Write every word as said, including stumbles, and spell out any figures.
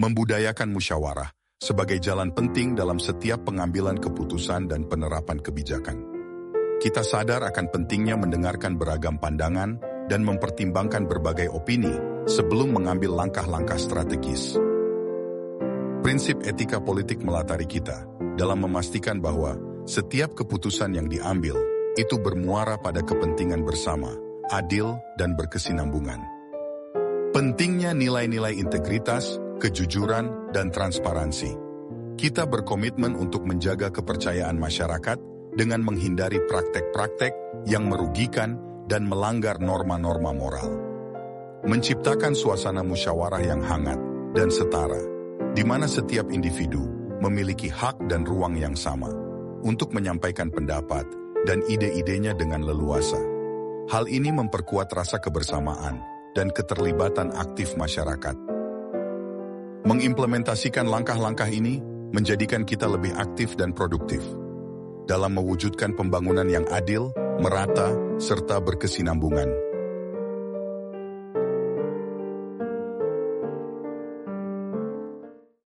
Membudayakan musyawarah sebagai jalan penting dalam setiap pengambilan keputusan dan penerapan kebijakan. Kita sadar akan pentingnya mendengarkan beragam pandangan dan mempertimbangkan berbagai opini sebelum mengambil langkah-langkah strategis. Prinsip etika politik melatari kita dalam memastikan bahwa setiap keputusan yang diambil itu bermuara pada kepentingan bersama, adil, dan berkesinambungan. Pentingnya nilai-nilai integritas, kejujuran, dan transparansi. Kita berkomitmen untuk menjaga kepercayaan masyarakat dengan menghindari praktek-praktek yang merugikan dan melanggar norma-norma moral. Menciptakan suasana musyawarah yang hangat dan setara, di mana setiap individu memiliki hak dan ruang yang sama untuk menyampaikan pendapat dan ide-idenya dengan leluasa. Hal ini memperkuat rasa kebersamaan dan keterlibatan aktif masyarakat. Mengimplementasikan langkah-langkah ini menjadikan kita lebih aktif dan produktif dalam mewujudkan pembangunan yang adil, merata, serta berkesinambungan